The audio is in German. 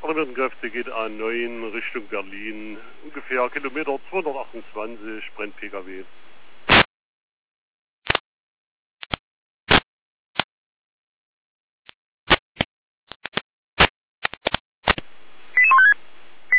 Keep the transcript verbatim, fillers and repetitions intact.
Kräfte geht A neun Richtung Berlin. Ungefähr Kilometer zweihundertachtundzwanzig, brennt P K W.